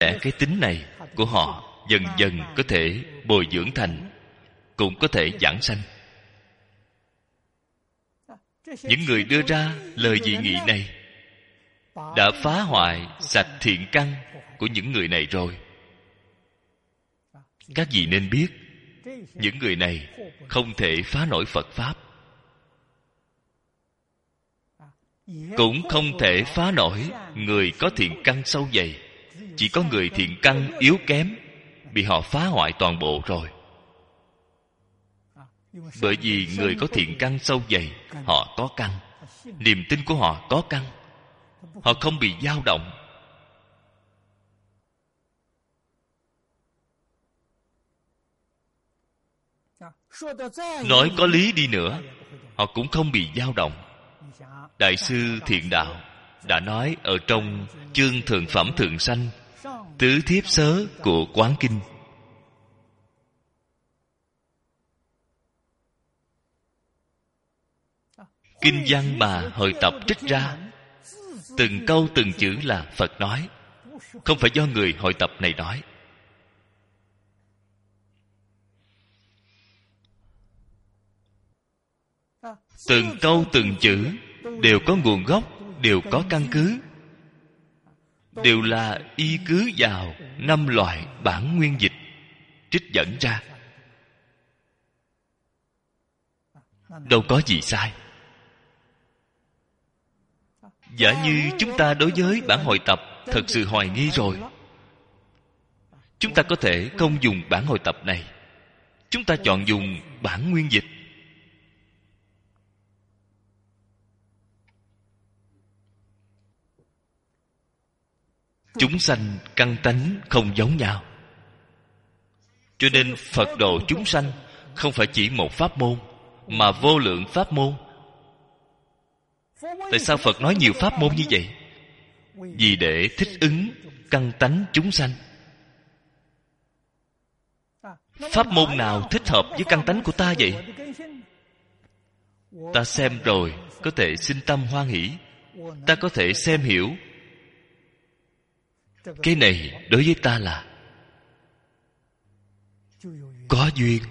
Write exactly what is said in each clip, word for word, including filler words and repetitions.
cái tính này của họ dần dần có thể bồi dưỡng thành, cũng có thể giảng sanh. Những người đưa ra lời dị nghị này đã phá hoại sạch thiện căn của những người này rồi. Các vị nên biết, những người này không thể phá nổi Phật Pháp, cũng không thể phá nổi người có thiện căn sâu dày. Chỉ có người thiện căn yếu kém bị họ phá hoại toàn bộ rồi. Bởi vì người có thiện căn sâu dày, họ có căn, niềm tin của họ có căn, họ không bị dao động. Nói có lý đi nữa, họ cũng không bị dao động. Đại sư Thiện Đạo đã nói ở trong chương Thượng Phẩm Thượng Sanh Tứ Thiếp Sớ của Quán Kinh. Kinh văn mà Hội Tập trích ra, từng câu từng chữ là Phật nói, không phải do người Hội Tập này nói. Từng câu từng chữ đều có nguồn gốc, đều có căn cứ, đều là y cứ vào năm loại bản nguyên dịch trích dẫn ra, đâu có gì sai. Giả như chúng ta đối với bản Hội Tập thật sự hoài nghi rồi, chúng ta có thể không dùng bản Hội Tập này, chúng ta chọn dùng bản nguyên dịch. Chúng sanh căn tánh không giống nhau, cho nên Phật độ chúng sanh không phải chỉ một pháp môn, mà vô lượng pháp môn. Tại sao Phật nói nhiều pháp môn như vậy? Vì để thích ứng căn tánh chúng sanh. Pháp môn nào thích hợp với căn tánh của ta vậy? Ta xem rồi có thể sinh tâm hoan hỷ, ta có thể xem hiểu, cái này đối với ta là có duyên,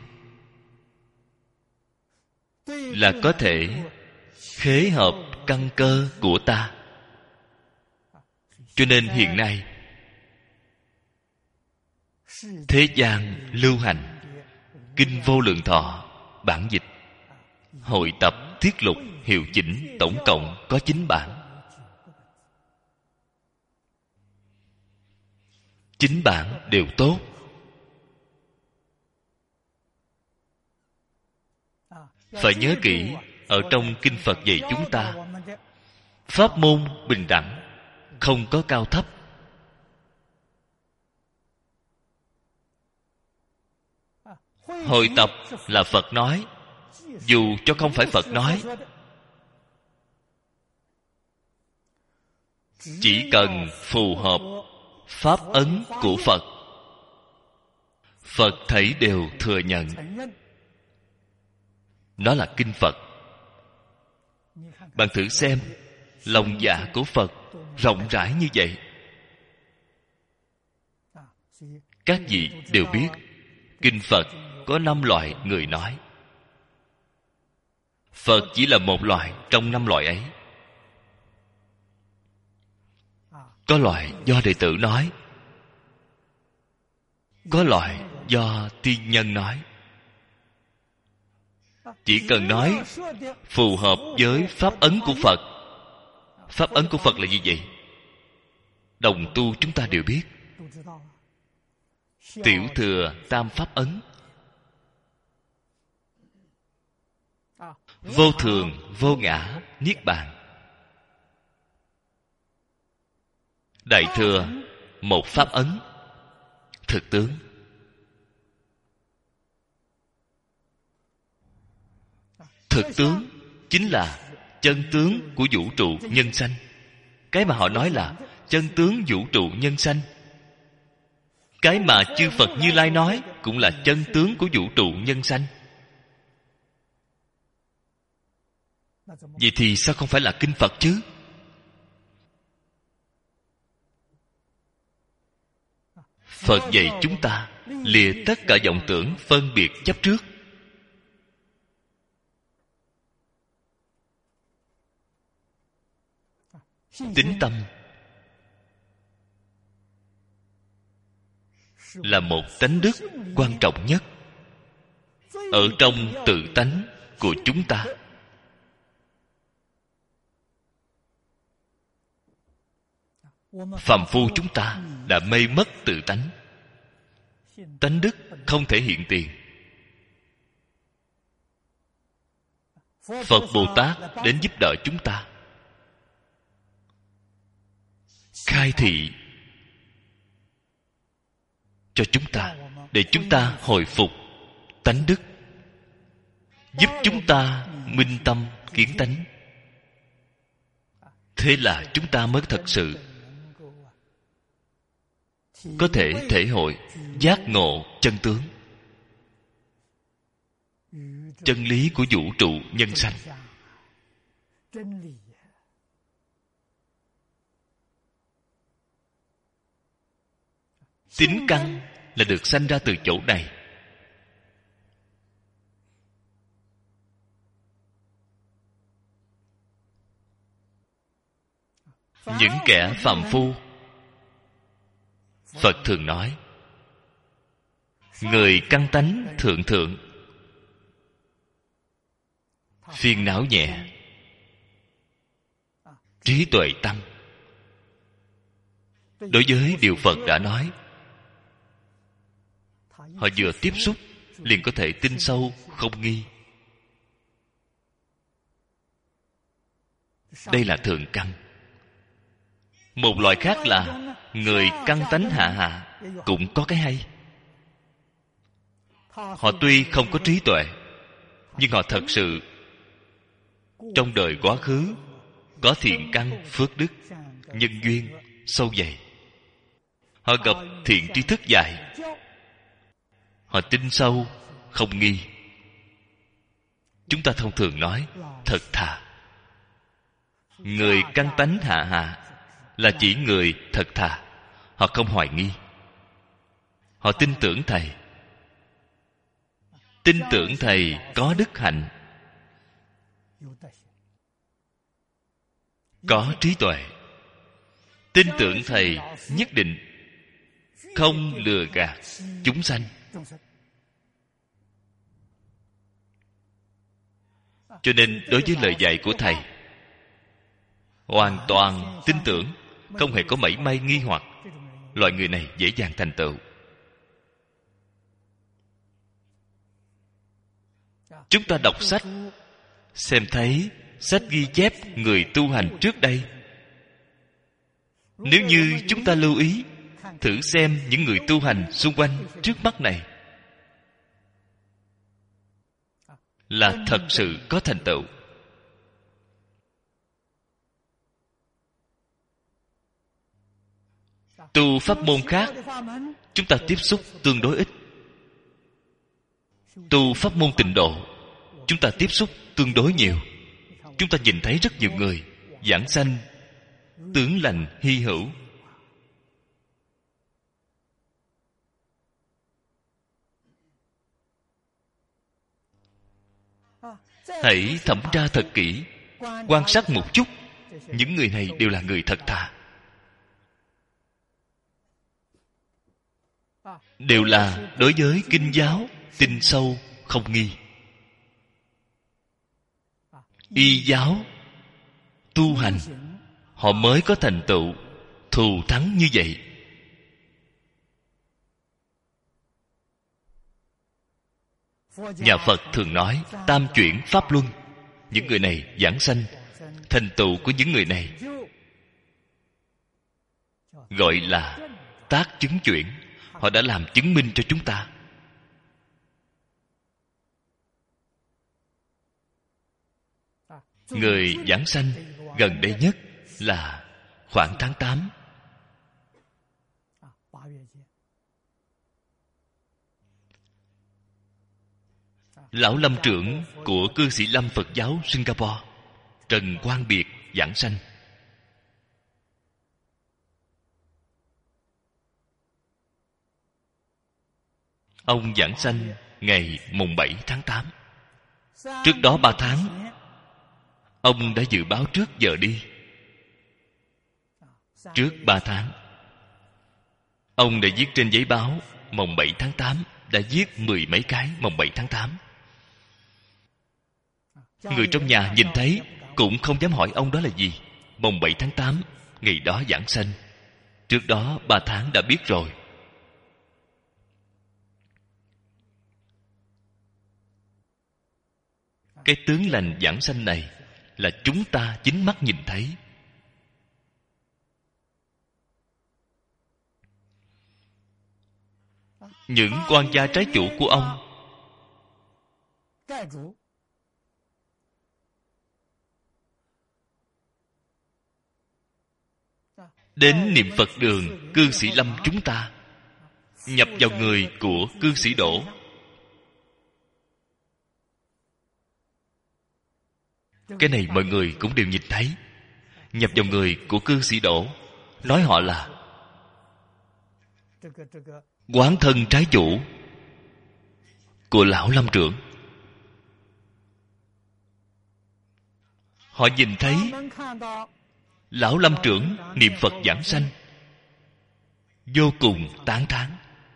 là có thể khế hợp căn cơ của ta. Cho nên hiện nay thế gian lưu hành Kinh Vô Lượng Thọ bản dịch, Hội Tập, Thiết Lục, Hiệu Chỉnh, tổng cộng có chín bản. Chín bản đều tốt. Phải nhớ kỹ, ở trong Kinh Phật dạy chúng ta, pháp môn bình đẳng, không có cao thấp. Hội Tập là Phật nói, dù cho không phải Phật nói, chỉ cần phù hợp pháp ấn của Phật, Phật thảy đều thừa nhận. Nó là kinh Phật. Bạn thử xem, lòng dạ của Phật rộng rãi như vậy. Các vị đều biết, kinh Phật có năm loại người nói. Phật chỉ là một loại trong năm loại ấy. Có loại do đệ tử nói, có loại do tiên nhân nói. Chỉ cần nói phù hợp với pháp ấn của Phật. Pháp ấn của Phật là gì vậy? Đồng tu chúng ta đều biết. Tiểu thừa tam pháp ấn: vô thường, vô ngã, niết bàn. Đại thừa một pháp ấn: thực tướng. Thực tướng chính là chân tướng của vũ trụ nhân sanh. Cái mà họ nói là chân tướng vũ trụ nhân sanh. Cái mà chư Phật Như Lai nói cũng là chân tướng của vũ trụ nhân sanh. Vậy thì sao không phải là kinh Phật chứ? Phật dạy chúng ta lìa tất cả vọng tưởng phân biệt chấp trước. Tín tâm là một tánh đức quan trọng nhất ở trong tự tánh của chúng ta. Phàm phu chúng ta đã mê mất tự tánh. Tánh đức không thể hiện tiền. Phật Bồ Tát đến giúp đỡ chúng ta, khai thị cho chúng ta, để chúng ta hồi phục tánh đức, giúp chúng ta minh tâm kiến tánh. Thế là chúng ta mới thật sự có thể thể hội giác ngộ chân tướng, chân lý của vũ trụ nhân sanh. Tín căn là được sanh ra từ chỗ này. Những kẻ phàm phu, Phật thường nói, người căn tánh thượng thượng, phiền não nhẹ, trí tuệ tăng. Đối với điều Phật đã nói, họ vừa tiếp xúc liền có thể tin sâu không nghi. Đây là thượng căn. Một loại khác là người căn tánh hạ hạ, cũng có cái hay. Họ tuy không có trí tuệ, nhưng họ thật sự trong đời quá khứ có thiện căn, phước đức, nhân duyên sâu dày. Họ gặp thiện tri thức dạy, họ tin sâu không nghi. Chúng ta thông thường nói thật thà. Người căn tánh hạ hạ là chỉ người thật thà. Họ không hoài nghi, họ tin tưởng thầy. Tin tưởng thầy có đức hạnh, có trí tuệ. Tin tưởng thầy nhất định không lừa gạt chúng sanh. Cho nên đối với lời dạy của thầy, hoàn toàn tin tưởng, không hề có mảy may nghi hoặc. Loại người này dễ dàng thành tựu. Chúng ta đọc sách, xem thấy sách ghi chép người tu hành trước đây. Nếu như chúng ta lưu ý, thử xem những người tu hành xung quanh trước mắt này, là thật sự có thành tựu. Tu pháp môn khác, chúng ta tiếp xúc tương đối ít. Tu pháp môn tịnh độ, chúng ta tiếp xúc tương đối nhiều. Chúng ta nhìn thấy rất nhiều người giảng sanh tướng lành hy hữu. Hãy thẩm tra thật kỹ, quan sát một chút. Những người này đều là người thật thà, đều là đối với kinh giáo tin sâu không nghi. Y giáo tu hành, họ mới có thành tựu thù thắng như vậy. Nhà Phật thường nói tam chuyển pháp luân. Những người này giảng sanh, thành tựu của những người này gọi là tác chứng chuyển. Họ đã làm chứng minh cho chúng ta. Người giảng sanh gần đây nhất là khoảng tháng tám. Lão Lâm trưởng của cư sĩ Lâm Phật giáo Singapore, Trần Quang Biệt giảng sanh. Ông giảng sanh ngày mùng bảy tháng tám. Trước đó ba tháng, ông đã dự báo trước giờ đi. Trước ba tháng, ông đã viết trên giấy báo mồng bảy tháng tám, đã viết mười mấy cái mồng bảy tháng tám. Người trong nhà nhìn thấy cũng không dám hỏi ông đó là gì. Mồng bảy tháng tám, ngày đó giảng sanh. Trước đó ba tháng đã biết rồi. Cái tướng lành giảng sanh này là chúng ta chính mắt nhìn thấy. Những quan gia trái chủ của ông đến niệm Phật đường cư sĩ Lâm chúng ta, nhập vào người của cư sĩ Đỗ. Cái này mọi người cũng đều nhìn thấy. Nhập vào người của cư sĩ Đỗ, nói họ là quán thân trái chủ của lão Lâm trưởng. Họ nhìn thấy lão Lâm trưởng niệm Phật giảng sanh, vô cùng tán thán.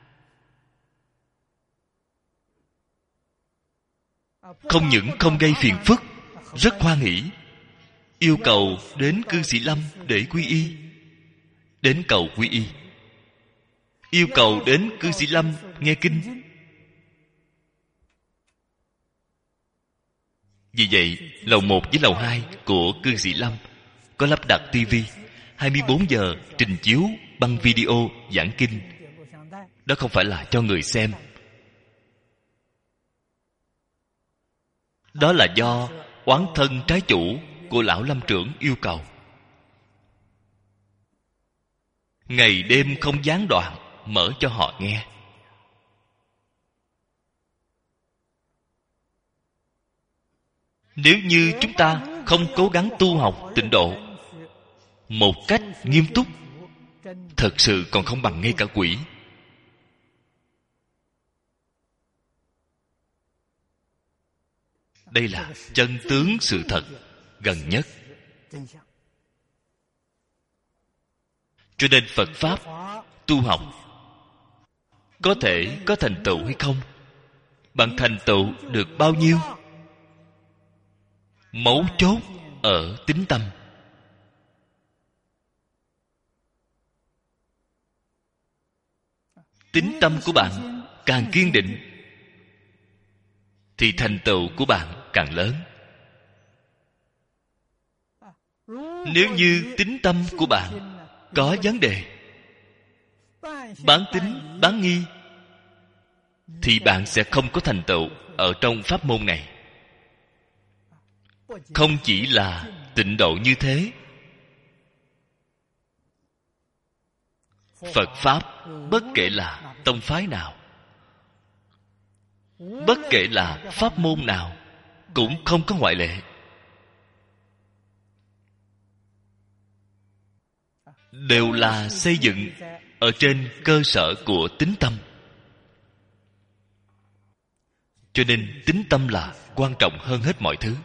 Không những không gây phiền phức, rất hoan hỷ, yêu cầu đến cư sĩ Lâm để quy y, đến cầu quy y, yêu cầu đến cư sĩ Lâm nghe kinh. Vì vậy, lầu một với lầu hai của cư sĩ Lâm có lắp đặt tivi hai mươi bốn giờ trình chiếu băng video giảng kinh. Đó không phải là cho người xem. Đó là do oán thân trái chủ của lão Lâm trưởng yêu cầu. Ngày đêm không gián đoạn mở cho họ nghe. Nếu như chúng ta không cố gắng tu học tịnh độ một cách nghiêm túc, thật sự còn không bằng ngay cả quỷ. Đây là chân tướng sự thật gần nhất. Cho nên Phật Pháp tu học có thể có thành tựu hay không, bạn thành tựu được bao nhiêu, mấu chốt ở tín tâm. Tín tâm của bạn càng kiên định thì thành tựu của bạn càng lớn. Nếu như tín tâm của bạn có vấn đề, bán tín bán nghi, thì bạn sẽ không có thành tựu ở trong pháp môn này. Không chỉ là tịnh độ như thế, Phật Pháp bất kể là tông phái nào, bất kể là pháp môn nào, cũng không có ngoại lệ. Đều là xây dựng ở trên cơ sở của tín tâm. Cho nên tín tâm là quan trọng hơn hết mọi thứ.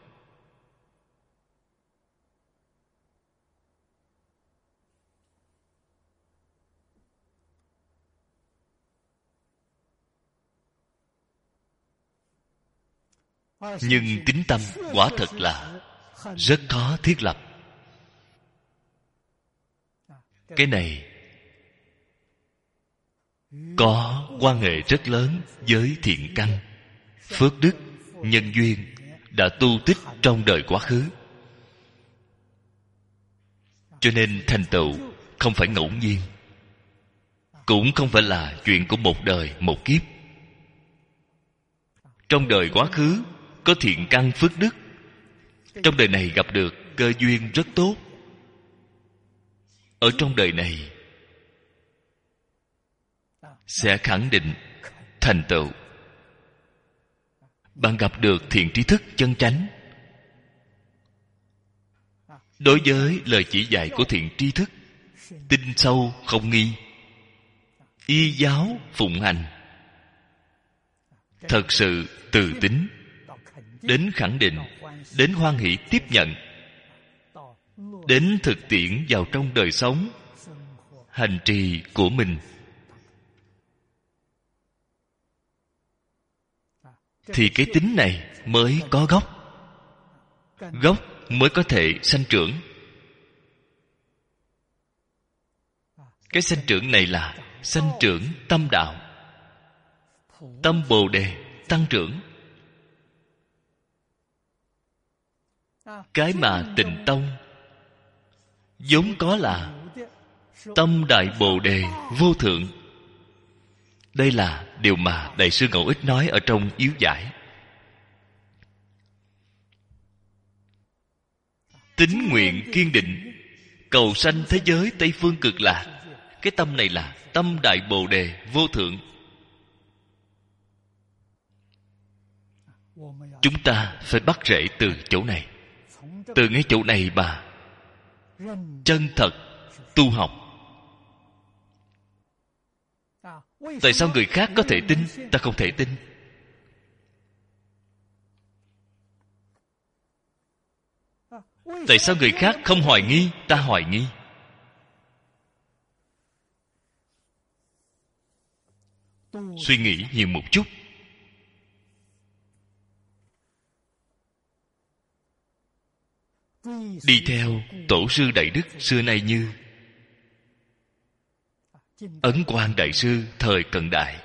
Nhưng tín tâm quả thật là rất khó thiết lập. Cái này có quan hệ rất lớn với thiện căn, phước đức, nhân duyên đã tu tích trong đời quá khứ. Cho nên thành tựu không phải ngẫu nhiên, cũng không phải là chuyện của một đời một kiếp. Trong đời quá khứ có thiện căn phước đức, trong đời này gặp được cơ duyên rất tốt, ở trong đời này sẽ khẳng định thành tựu. Bạn gặp được thiện tri thức chân chánh, đối với lời chỉ dạy của thiện tri thức, tin sâu không nghi, y giáo phụng hành, thật sự từ tín, đến khẳng định, đến hoan hỷ tiếp nhận, đến thực tiễn vào trong đời sống hành trì của mình, thì cái tính này mới có gốc. Gốc mới có thể sanh trưởng. Cái sanh trưởng này là sanh trưởng tâm đạo, tâm Bồ Đề tăng trưởng. Cái mà Tịnh Tông vốn có là tâm Đại Bồ Đề vô thượng. Đây là điều mà Đại sư Ngẫu Ích nói ở trong Yếu Giải. Tín nguyện kiên định, cầu sanh thế giới Tây Phương Cực Lạc. Cái tâm này là tâm Đại Bồ Đề vô thượng. Chúng ta phải bắt rễ từ chỗ này. Từ ngay chỗ này mà chân thật tu học. Tại sao người khác có thể tin, ta không thể tin? Tại sao người khác không hoài nghi, ta hoài nghi? Suy nghĩ nhiều một chút. Đi theo tổ sư Đại Đức xưa nay như Ấn Quang Đại Sư thời cận đại,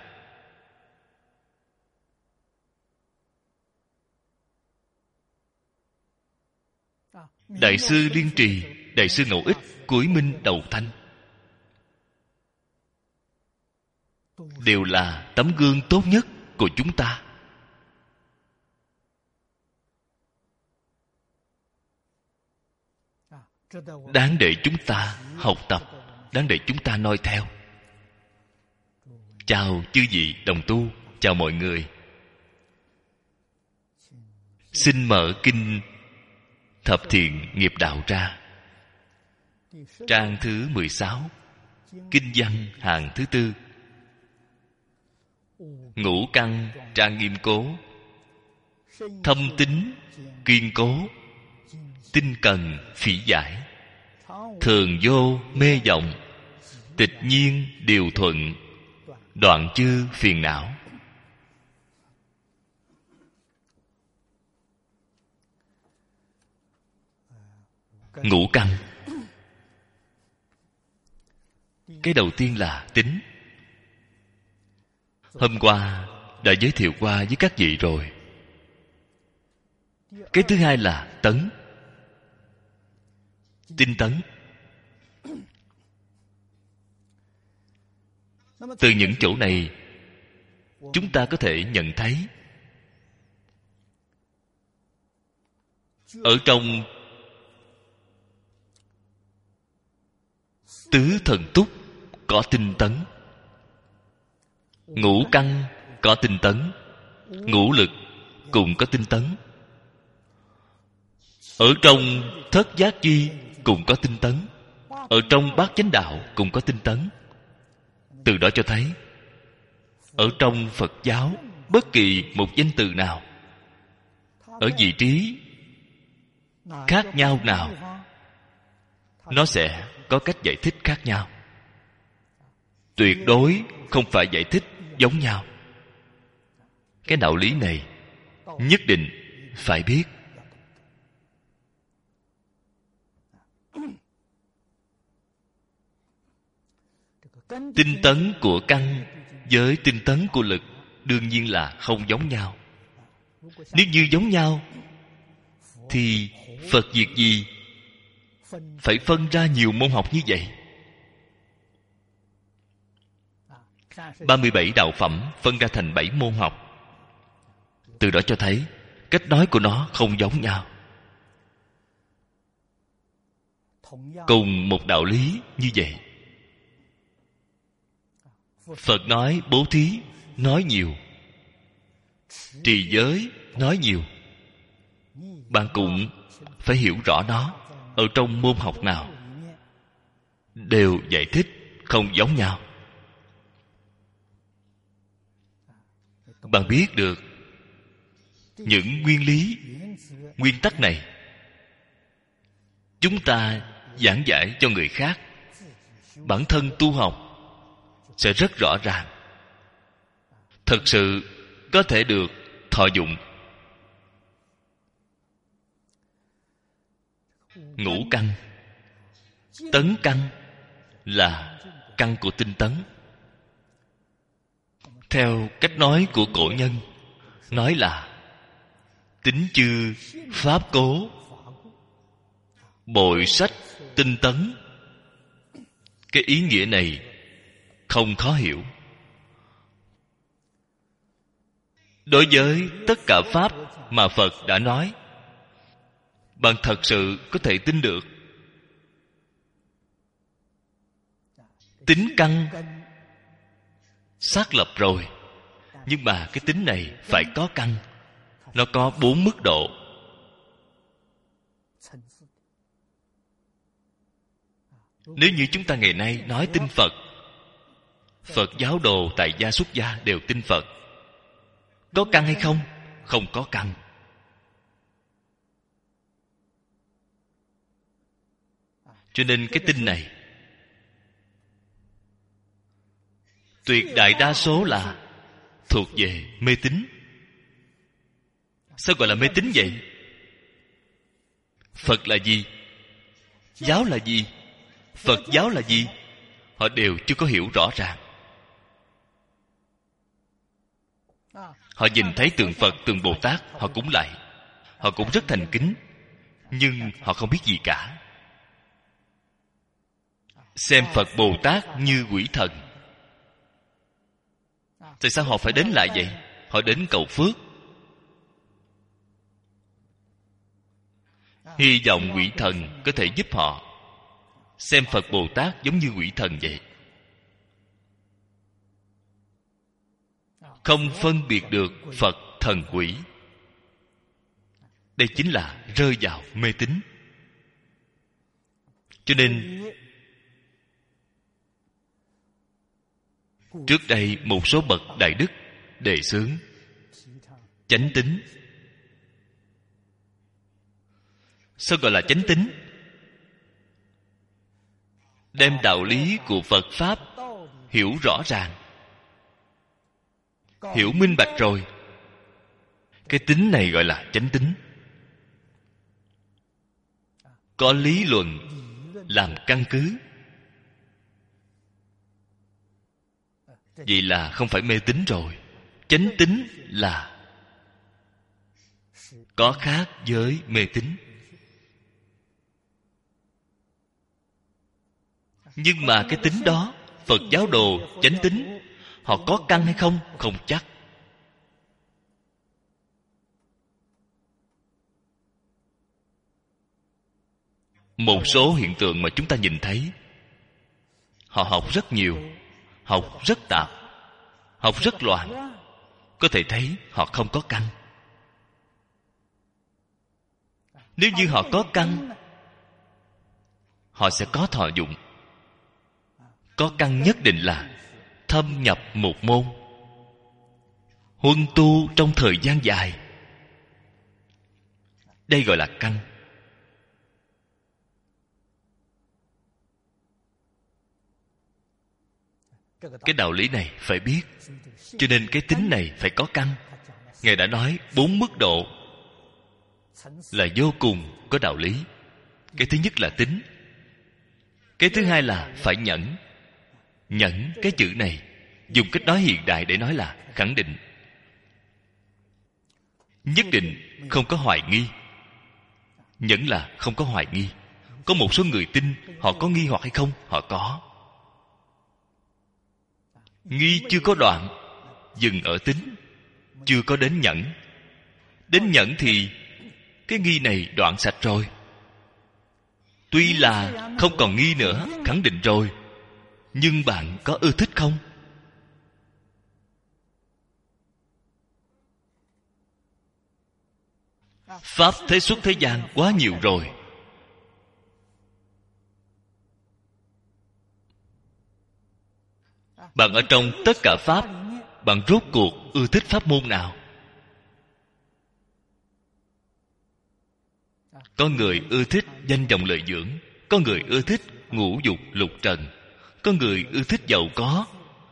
Đại sư Liên Trì, Đại sư Ngẫu Ích, Cuối Minh Đầu Thanh, đều là tấm gương tốt nhất của chúng ta. Đáng để chúng ta học tập, đáng để chúng ta noi theo. Chào chư vị đồng tu, chào mọi người. Xin mở kinh Thập Thiện Nghiệp Đạo ra, trang thứ mười sáu, kinh văn hàng thứ tư. Ngũ căn trang nghiêm cố, thâm tín kiên cố, tinh cần phỉ giải, thường vô mê vọng, tịch nhiên điều thuận, đoạn chư phiền não. Ngũ căn. Cái đầu tiên là tín. Hôm qua đã giới thiệu qua với các vị rồi. Cái thứ hai là tấn. Tinh tấn. Từ những chỗ này chúng ta có thể nhận thấy ở trong tứ thần túc có tinh tấn, ngũ căn có tinh tấn, ngũ lực cũng có tinh tấn, ở trong thất giác duy cũng có tinh tấn, ở trong bát chánh đạo cũng có tinh tấn. Từ đó cho thấy ở trong Phật giáo bất kỳ một danh từ nào, ở vị trí khác nhau nào, nó sẽ có cách giải thích khác nhau. Tuyệt đối không phải giải thích giống nhau. Cái đạo lý này nhất định phải biết. Tinh tấn của căn với tinh tấn của lực đương nhiên là không giống nhau. Nếu như giống nhau thì Phật việc gì phải phân ra nhiều môn học như vậy? ba mươi bảy đạo phẩm phân ra thành bảy môn học. Từ đó cho thấy cách nói của nó không giống nhau. Cùng một đạo lý như vậy, Phật nói bố thí nói nhiều, trì giới nói nhiều. Bạn cũng phải hiểu rõ nó ở trong môn học nào đều giải thích không giống nhau. bạn biết được những nguyên lý, nguyên tắc này, chúng ta giảng giải cho người khác, bản thân tu học sẽ rất rõ ràng, thật sự có thể được thọ dụng. Ngũ căn, tấn căn là căn của tinh tấn. Theo cách nói của cổ nhân, nói là tín chư pháp cố, bội sách tinh tấn. Cái ý nghĩa này không khó hiểu. Đối với tất cả pháp mà Phật đã nói, bạn thật sự có thể tin được. Tính căn xác lập rồi, nhưng mà cái tính này phải có căn. Nó có bốn mức độ. Nếu như chúng ta ngày nay nói tin Phật, Phật giáo đồ tại gia xuất gia đều tin Phật, có căn hay không? Không có căn. Cho nên cái tin này tuyệt đại đa số là thuộc về mê tín. Sao gọi là mê tín vậy? Phật là gì? Giáo là gì? Phật giáo là gì? Họ đều chưa có hiểu rõ ràng. Họ nhìn thấy tượng Phật, tượng Bồ Tát, họ cũng lạy, họ cũng rất thành kính, nhưng họ không biết gì cả. Xem Phật Bồ Tát như quỷ thần. Tại sao họ phải đến lại vậy? Họ đến cầu phước, hy vọng quỷ thần có thể giúp họ. Xem Phật Bồ Tát giống như quỷ thần vậy, không phân biệt được Phật thần quỷ. Đây chính là rơi vào mê tín. Cho nên trước đây một số bậc đại đức đề xướng chánh tín. Sao gọi là chánh tín? Đem đạo lý của Phật Pháp hiểu rõ ràng, hiểu minh bạch rồi, cái tín này gọi là chánh tín. Có lý luận làm căn cứ, vậy là không phải mê tín rồi. Chánh tín là có khác với mê tín. Nhưng mà cái tín đó, Phật giáo đồ chánh tín, họ có căn hay không? Không chắc. Một số hiện tượng mà chúng ta nhìn thấy, họ học rất nhiều, học rất tạp, học rất loạn, có thể thấy họ không có căn. Nếu như họ có căn, họ sẽ có thọ dụng. Có căn nhất định là thâm nhập một môn, huân tu trong thời gian dài. Đây gọi là căn. Cái đạo lý này phải biết. Cho nên cái tính này phải có căn. Ngài đã nói bốn mức độ là vô cùng có đạo lý. Cái thứ nhất là tính. Cái thứ hai là phải nhẫn. Nhẫn, cái chữ này dùng cách nói hiện đại để nói là khẳng định, nhất định, không có hoài nghi. Nhẫn là không có hoài nghi. Có một số người tin, họ có nghi hoặc hay không? Họ có. Nghi chưa có đoạn, dừng ở tính, chưa có đến nhẫn. Đến nhẫn thì cái nghi này đoạn sạch rồi. Tuy là không còn nghi nữa, khẳng định rồi, nhưng bạn có ưa thích không? Pháp thế xuất thế gian quá nhiều rồi. Bạn ở trong tất cả Pháp, bạn rốt cuộc ưa thích pháp môn nào? Có người ưa thích danh vọng lợi dưỡng, có người ưa thích ngũ dục lục trần, có người ưa thích giàu có.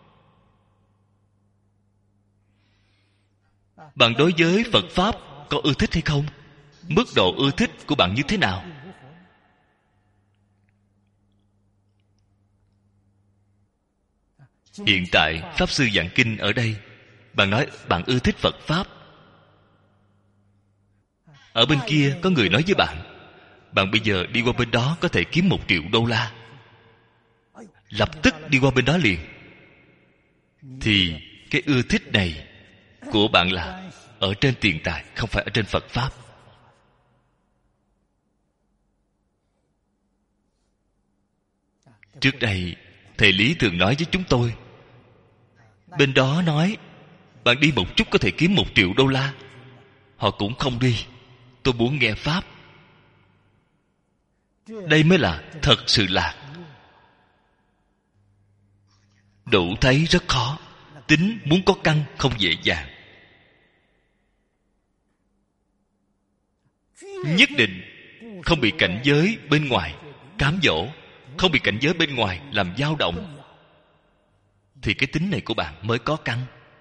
Bạn đối với Phật Pháp có ưa thích hay không? Mức độ ưa thích của bạn như thế nào? Hiện tại Pháp Sư giảng kinh ở đây, bạn nói bạn ưa thích Phật Pháp. Ở bên kia có người nói với bạn, bạn bây giờ đi qua bên đó có thể kiếm một triệu đô la, lập tức đi qua bên đó liền. Thì cái ưa thích này của bạn là ở trên tiền tài, không phải ở trên Phật Pháp. Trước đây thầy Lý thường nói với chúng tôi, bên đó nói bạn đi một chút có thể kiếm một triệu đô la, họ cũng không đi. Tôi muốn nghe Pháp. Đây mới là thật sự lạc. Đủ thấy rất khó. Tính muốn có căn không dễ dàng. Nhất định không bị cảnh giới bên ngoài cám dỗ, không bị cảnh giới bên ngoài làm dao động, thì cái tính này của bạn mới có căn.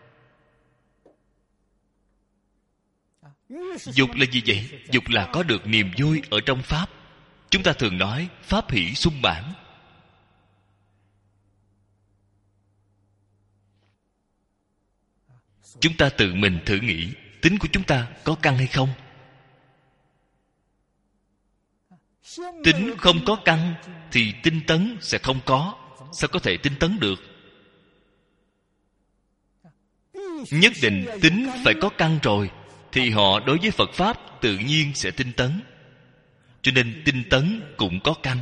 Dục là gì vậy? Dục là có được niềm vui ở trong Pháp. Chúng ta thường nói Pháp hỷ sung mãn. Chúng ta tự mình thử nghĩ, tính của chúng ta có căn hay không? Tính không có căn thì tinh tấn sẽ không có. Sao có thể tinh tấn được? Nhất định tính phải có căn rồi, thì họ đối với Phật Pháp tự nhiên sẽ tinh tấn. Cho nên tinh tấn cũng có căn.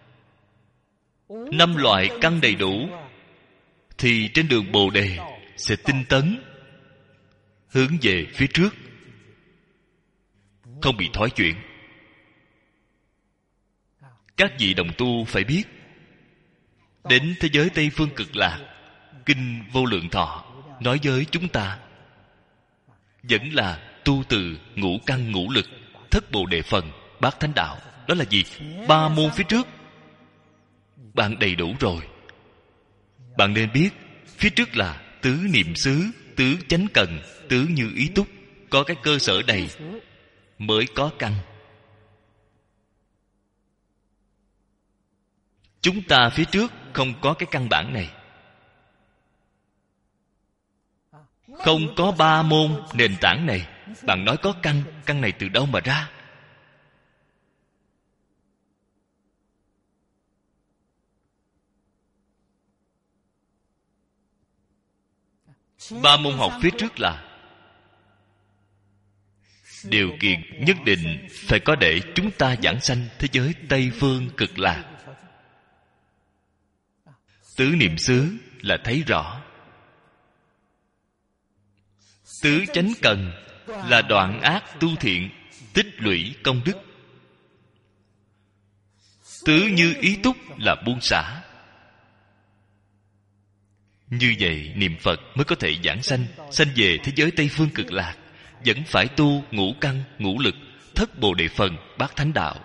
Năm loại căn đầy đủ, thì trên đường Bồ Đề sẽ tinh tấn, hướng về phía trước, không bị thoái chuyển. Các vị đồng tu phải biết, đến thế giới Tây Phương Cực Lạc, Kinh Vô Lượng Thọ nói với chúng ta, vẫn là tu từ ngũ căn ngũ lực, thất bồ đề phần, bát thánh đạo. Đó là gì? Ba môn phía trước bạn đầy đủ rồi. Bạn nên biết phía trước là tứ niệm xứ, tứ chánh cần, tứ như ý túc. Có cái cơ sở đầy mới có căn. Chúng ta phía trước không có cái căn bản này, không có ba môn nền tảng này. Bạn nói có căn, căn này từ đâu mà ra? Ba môn học phía trước là điều kiện nhất định phải có để chúng ta giảng sanh thế giới Tây Phương Cực Lạc. Tứ niệm xứ là thấy rõ. Tứ chánh cần là đoạn ác tu thiện, tích lũy công đức. Tứ như ý túc là buông xả. Như vậy niệm Phật mới có thể giảng sanh, sanh về thế giới Tây Phương Cực Lạc. Vẫn phải tu ngũ căn, ngũ lực, thất bồ đề phần, bát thánh đạo.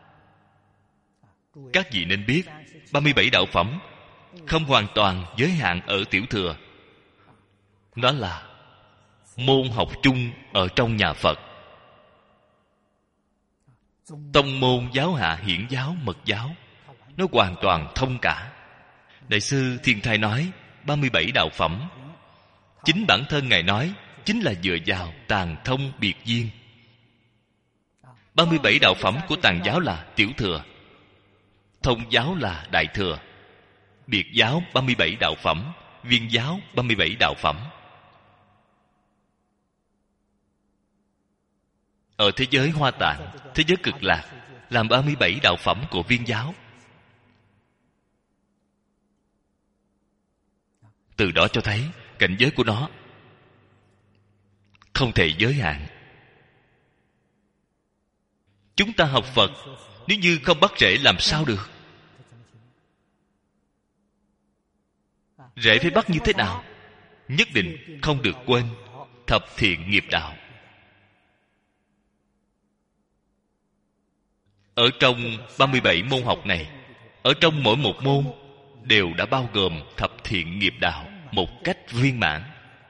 Các vị nên biết, ba mươi bảy đạo phẩm không hoàn toàn giới hạn ở tiểu thừa. Nó là môn học chung ở trong nhà Phật. Tông môn, giáo hạ, hiển giáo, mật giáo, nó hoàn toàn thông cả. Đại sư Thiên Thai nói ba mươi bảy đạo phẩm, chính bản thân Ngài nói chính là dựa vào tàng thông biệt duyên. ba mươi bảy đạo phẩm của tàng giáo là tiểu thừa, thông giáo là đại thừa, biệt giáo ba mươi bảy đạo phẩm, viên giáo ba mươi bảy đạo phẩm. Ở thế giới Hoa Tạng, thế giới Cực Lạc, làm ba mươi bảy đạo phẩm của viên giáo. Từ đó cho thấy cảnh giới của nó không thể giới hạn. Chúng ta học Phật, nếu như không bắt rễ làm sao được? Rễ phải bắt như thế nào? nhất định không được quên thập thiện nghiệp đạo. Ở trong ba mươi bảy môn học này, ở trong mỗi một môn đều đã bao gồm thập thiện nghiệp đạo một cách viên mãn.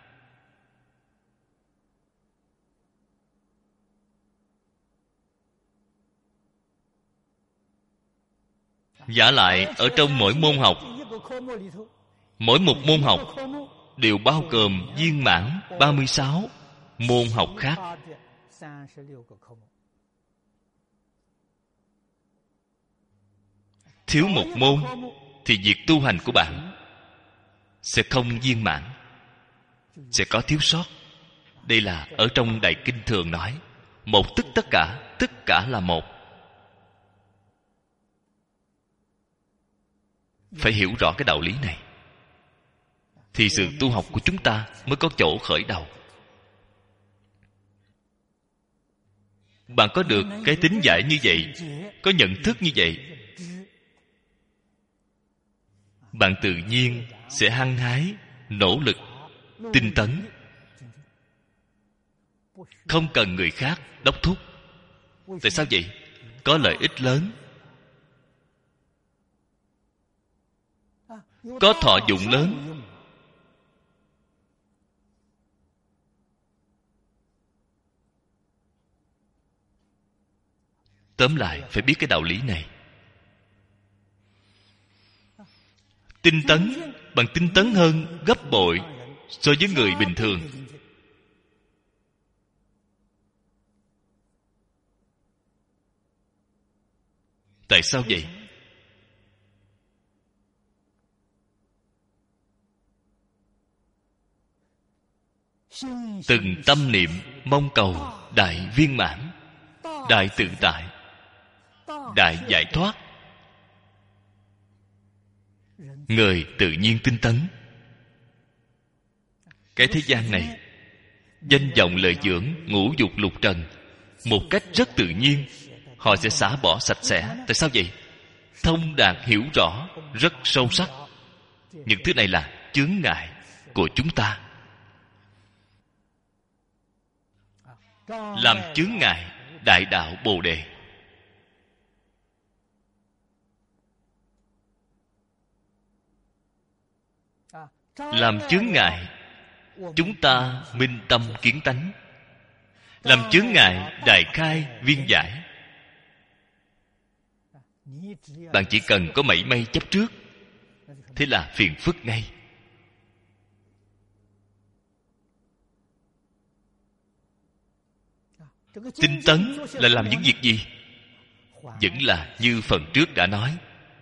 Vả lại ở trong mỗi môn học, mỗi một môn học đều bao gồm viên mãn ba mươi sáu môn học khác. Thiếu một môn thì việc tu hành của bạn sẽ không viên mãn, sẽ có thiếu sót. Đây là ở trong Đại Kinh thường nói, một tức tất cả, tất cả là một. Phải hiểu rõ cái đạo lý này, thì sự tu học của chúng ta mới có chỗ khởi đầu. Bạn có được cái tính giải như vậy, có nhận thức như vậy, bạn tự nhiên sẽ hăng hái, nỗ lực, tinh tấn, không cần người khác đốc thúc. Tại sao vậy? Có lợi ích lớn, có thọ dụng lớn. Tóm lại, phải biết cái đạo lý này. Tinh tấn bằng tinh tấn hơn gấp bội so với người bình thường. Tại sao vậy? Từng tâm niệm mong cầu đại viên mãn, đại tự tại, đại giải thoát, người tự nhiên tinh tấn. Cái thế gian này, danh vọng lợi dưỡng, ngũ dục lục trần, một cách rất tự nhiên họ sẽ xả bỏ sạch sẽ. Tại sao vậy? Thông đạt hiểu rõ rất sâu sắc. Những thứ này là chướng ngại của chúng ta, làm chướng ngại đại đạo Bồ Đề. Làm chướng ngại chúng ta minh tâm kiến tánh, làm chướng ngại đại khai viên giải. Bạn chỉ cần có mảy may chấp trước, thế là phiền phức ngay. Tinh tấn là làm những việc gì? Vẫn là như phần trước đã nói.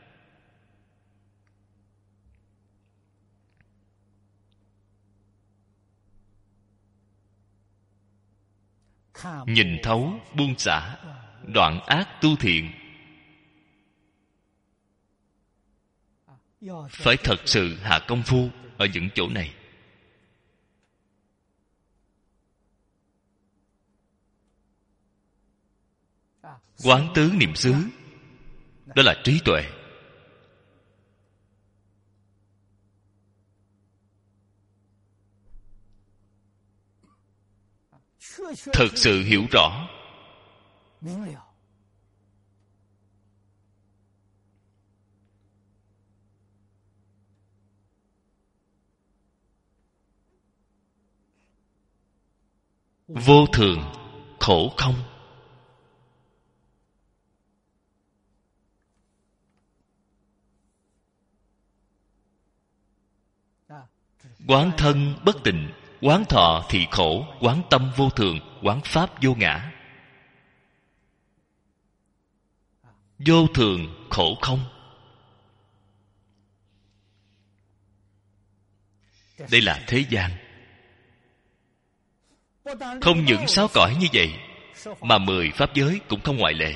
Nhìn thấu, buông xả, đoạn ác tu thiện. Phải thật sự hạ công phu ở những chỗ này. Quán tứ niệm xứ, đó là trí tuệ. Thực sự hiểu rõ, vô thường, khổ không. Quán thân bất tịnh, quán thọ thị khổ, quán tâm vô thường, quán pháp vô ngã. Vô thường, khổ không. Đây là thế gian. Không những sáu cõi như vậy, mà mười pháp giới cũng không ngoại lệ.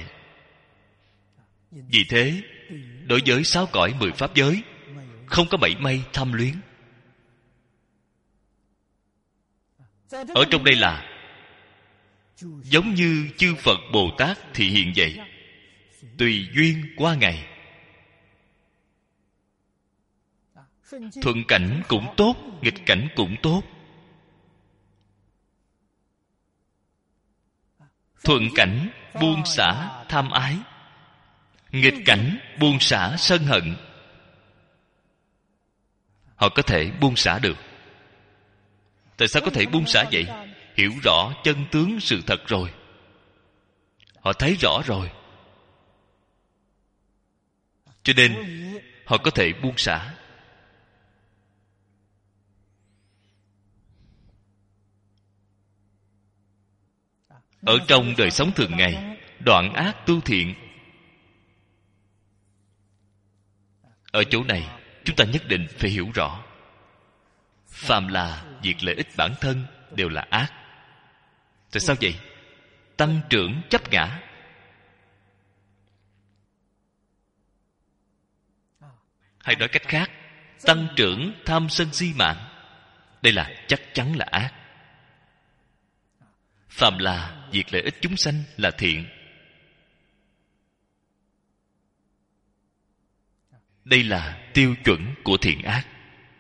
Vì thế, đối với sáu cõi mười pháp giới, không có mảy may tham luyến. Ở trong đây là giống như chư Phật Bồ Tát thị hiện vậy, tùy duyên qua ngày. thuận cảnh cũng tốt, nghịch cảnh cũng tốt. Thuận cảnh buông xả tham ái, nghịch cảnh buông xả sân hận. Họ có thể buông xả được. Tại sao có thể buông xả vậy? Hiểu rõ chân tướng sự thật rồi. Họ thấy rõ rồi, cho nên họ có thể buông xả. Ở trong đời sống thường ngày, đoạn ác tu thiện, ở chỗ này chúng ta nhất định phải hiểu rõ. Phàm là việc lợi ích bản thân đều là ác. Tại sao vậy? Tăng trưởng chấp ngã. Hay nói cách khác, tăng trưởng tham sân si mạng. Đây là chắc chắn là ác. Phàm là việc lợi ích chúng sanh là thiện. Đây là tiêu chuẩn của thiện ác.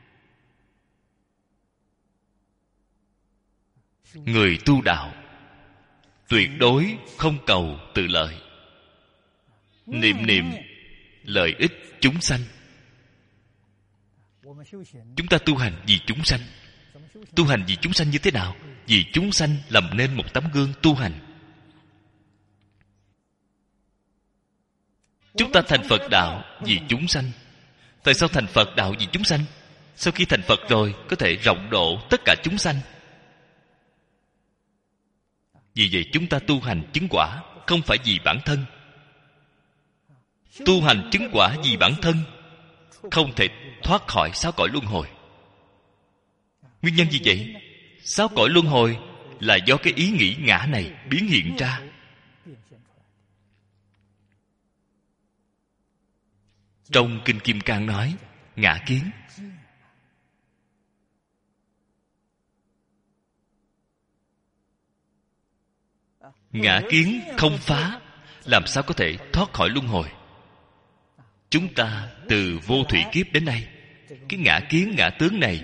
Người tu đạo tuyệt đối không cầu tự lợi, niệm niệm lợi ích chúng sanh. Chúng ta tu hành vì chúng sanh. Tu hành vì chúng sanh như thế nào? Vì chúng sanh làm nên một tấm gương tu hành. Chúng ta thành Phật đạo vì chúng sanh. Tại sao thành Phật đạo vì chúng sanh? Sau khi thành Phật rồi, có thể rộng độ tất cả chúng sanh. Vì vậy chúng ta tu hành chứng quả, không phải vì bản thân. Tu hành chứng quả vì bản thân, không thể thoát khỏi sáu cõi luân hồi. Nguyên nhân gì vậy? Sáu cõi luân hồi là do cái ý nghĩ ngã này biến hiện ra. Trong Kinh Kim Cang nói, ngã kiến. Ngã kiến không phá, làm sao có thể thoát khỏi luân hồi? Chúng ta từ vô thủy kiếp đến nay, cái ngã kiến ngã tướng này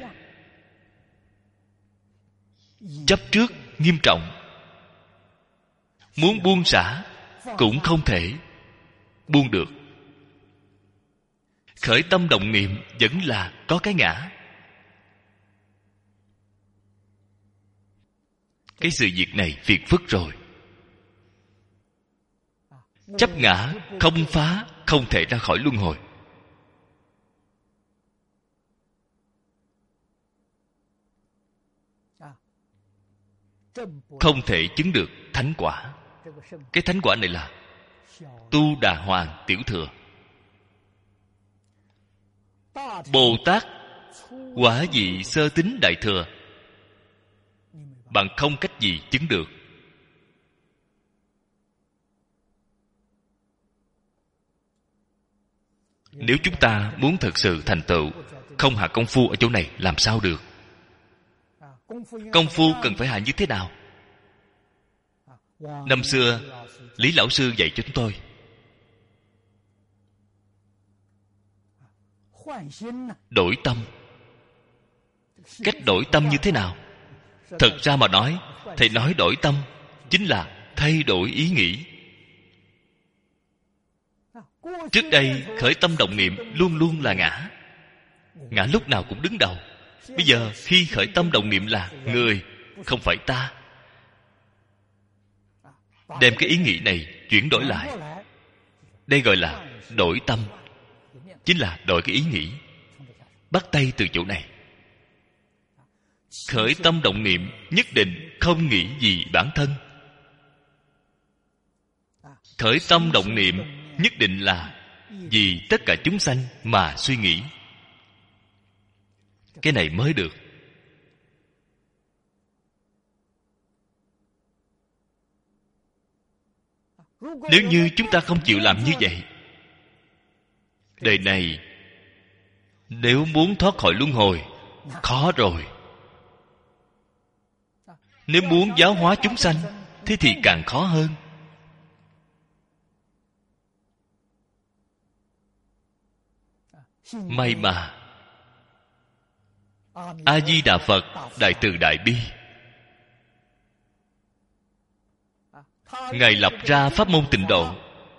chấp trước nghiêm trọng. Muốn buông xả cũng không thể buông được. Khởi tâm động niệm vẫn là có cái ngã. Cái sự việc này phiền phức rồi. Chấp ngã không phá, không thể ra khỏi luân hồi. Không thể chứng được thánh quả. Cái thánh quả này là Tu Đà Hoàng Tiểu Thừa. Bồ Tát quả vị sơ tín đại thừa, bạn không cách gì chứng được. Nếu chúng ta muốn thực sự thành tựu, không hạ công phu ở chỗ này làm sao được? Công phu cần phải hạ như thế nào? Năm xưa Lý Lão Sư dạy cho chúng tôi, đổi tâm. Cách đổi tâm như thế nào? Thật ra mà nói, thầy nói đổi tâm chính là thay đổi ý nghĩ. Trước đây khởi tâm động niệm luôn luôn là ngã. Ngã lúc nào cũng đứng đầu. Bây giờ khi khởi tâm động niệm là người, không phải ta. Đem cái ý nghĩ này chuyển đổi lại. Đây gọi là đổi tâm. Chính là đổi cái ý nghĩ. Bắt tay từ chỗ này. Khởi tâm động niệm nhất định không nghĩ gì bản thân. Khởi tâm động niệm nhất định là vì tất cả chúng sanh mà suy nghĩ. Cái này mới được. Nếu như chúng ta không chịu làm như vậy, đời này nếu muốn thoát khỏi luân hồi, khó rồi. Nếu muốn giáo hóa chúng sanh, thế thì càng khó hơn. May mà A Di Đà Phật đại từ đại bi. Ngài lập ra pháp môn tịnh độ.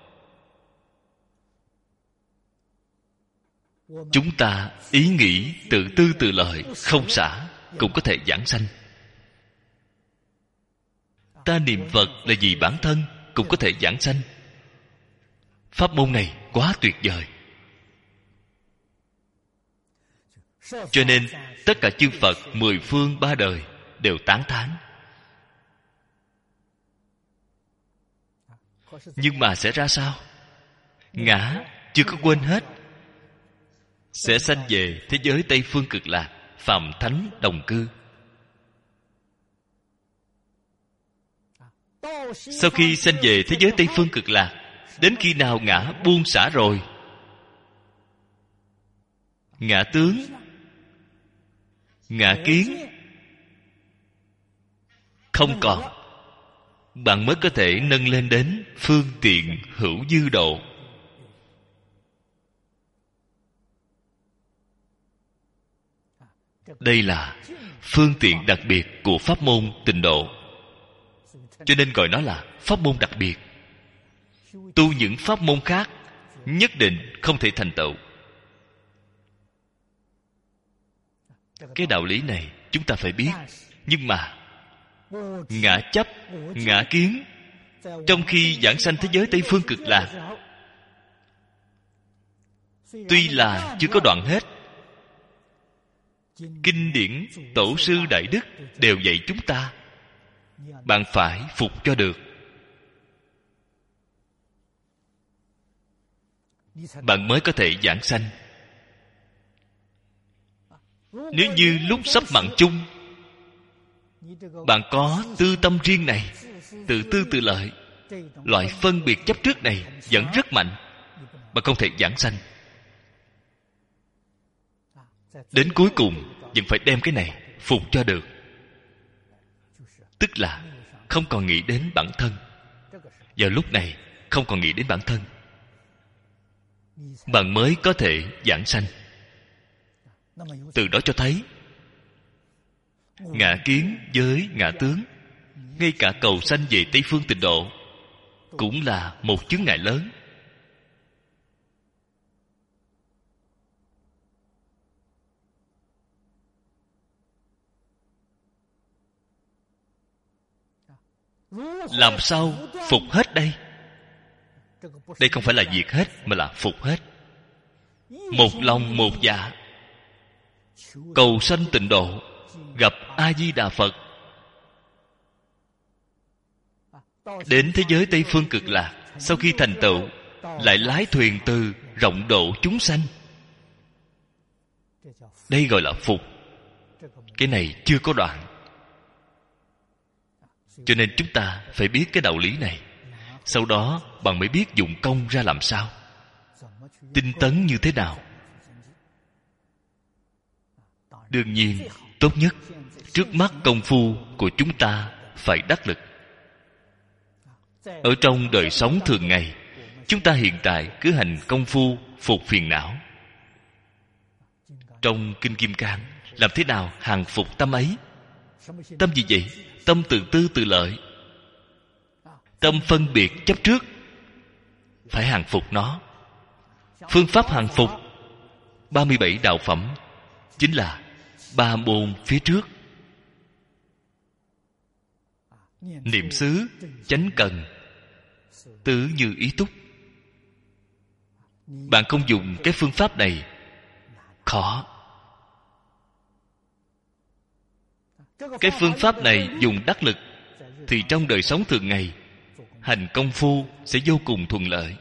Chúng ta ý nghĩ tự tư tự lợi, không xả, cũng có thể giảng sanh. Ta niệm Phật là vì bản thân, cũng có thể giảng sanh. Pháp môn này quá tuyệt vời. Cho nên tất cả chư Phật mười phương ba đời đều tán thán. Nhưng mà sẽ ra sao? Ngã chưa có quên hết, sẽ sanh về thế giới Tây Phương Cực Lạc, phàm thánh đồng cư. Sau khi sanh về thế giới Tây Phương Cực Lạc, đến khi nào ngã buông xả rồi, ngã tướng, ngã kiến không còn, bạn mới có thể nâng lên đến phương tiện hữu dư độ. Đây là phương tiện đặc biệt của pháp môn tịnh độ. Cho nên gọi nó là pháp môn đặc biệt. Tu những pháp môn khác nhất định không thể thành tựu. Cái đạo lý này chúng ta phải biết. Nhưng mà ngã chấp, ngã kiến trong khi giảng sanh thế giới Tây Phương Cực Lạc, tuy là chưa có đoạn hết, kinh điển tổ sư đại đức đều dạy chúng ta, bạn phải phục cho được. Bạn mới có thể giảng sanh. Nếu như lúc sắp mạng chung, bạn có tư tâm riêng này, tự tư tự lợi, loại phân biệt chấp trước này vẫn rất mạnh, bạn không thể giảng sanh. Đến cuối cùng vẫn phải đem cái này phục cho được. Tức là không còn nghĩ đến bản thân. Vào lúc này không còn nghĩ đến bản thân, bạn mới có thể giảng sanh. Từ đó cho thấy ngã kiến với ngã tướng, ngay cả cầu sanh về Tây Phương Tịnh độ cũng là một chướng ngại lớn. Làm sao phục hết đây? Đây không phải là diệt hết, mà là phục hết. Một lòng một dạ cầu sanh tịnh độ, gặp A Di Đà Phật, đến thế giới Tây Phương Cực Lạc. Sau khi thành tựu, lại lái thuyền từ rộng độ chúng sanh. Đây gọi là phục. Cái này chưa có đoạn. Cho nên chúng ta phải biết cái đạo lý này. Sau đó bạn mới biết dụng công ra làm sao, tinh tấn như thế nào. Đương nhiên, tốt nhất trước mắt công phu của chúng ta phải đắc lực. Ở trong đời sống thường ngày, chúng ta hiện tại cứ hành công phu phục phiền não. Trong Kinh Kim Cang, làm thế nào hàng phục tâm ấy? Tâm gì vậy? Tâm tự tư tự lợi, tâm phân biệt chấp trước, phải hàng phục nó. Phương pháp hàng phục ba mươi bảy đạo phẩm chính là ba môn phía trước: niệm xứ, chánh cần, tứ như ý túc. Bạn không dùng cái phương pháp này, khó. Cái phương pháp này dùng đắc lực, thì trong đời sống thường ngày hành công phu sẽ vô cùng thuận lợi.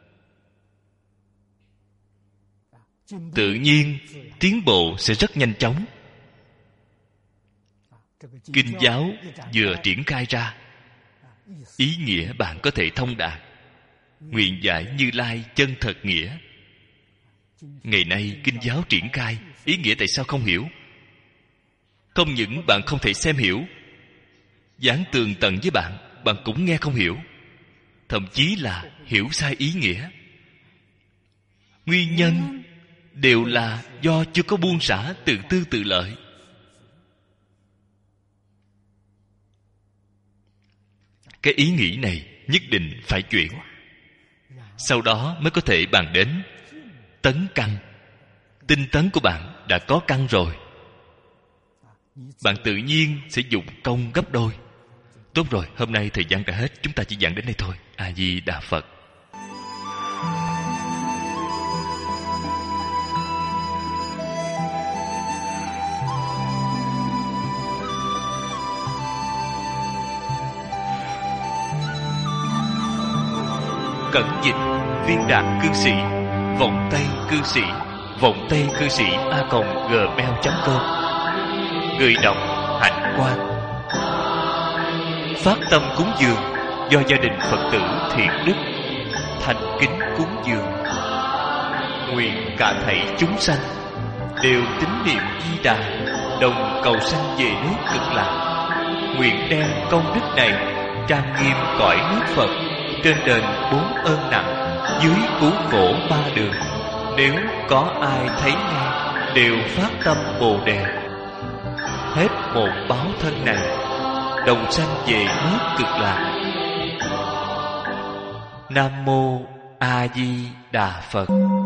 Tự nhiên tiến bộ sẽ rất nhanh chóng. Kinh giáo vừa triển khai ra, ý nghĩa bạn có thể thông đạt. Nguyện giải Như Lai chân thật nghĩa. Ngày nay kinh giáo triển khai, ý nghĩa tại sao không hiểu? Không những bạn không thể xem hiểu, giảng tường tận với bạn, bạn cũng nghe không hiểu, thậm chí là hiểu sai ý nghĩa. Nguyên nhân đều là do chưa có buông xả tự tư tự lợi. Cái ý nghĩ này nhất định phải chuyển, sau đó mới có thể bàn đến tấn căn. Tinh tấn của bạn đã có căn rồi, bạn tự nhiên sẽ dụng công gấp đôi. Tốt rồi, hôm nay thời gian đã hết, chúng ta chỉ giảng đến đây thôi. A Di Đà Phật. Cẩn dịch viên đạt cư sĩ, vọng tây cư sĩ, vọng tây cư sĩ a còng gmail chấm com. Người đọc Hạnh Quang. Phát tâm cúng dường do gia đình Phật tử thiện đức thành kính cúng dường. Nguyện cả thảy chúng sanh đều tín niệm Di Đà, đồng cầu sanh về nước Cực Lạc. Nguyện đem công đức này trang nghiêm cõi nước Phật, trên đền bốn ơn nặng, dưới cứu khổ ba đường. Nếu có ai thấy nghe đều phát tâm Bồ Đề, hết một báo thân này đồng sanh về nước Cực Lạc. Nam mô A Di Đà Phật.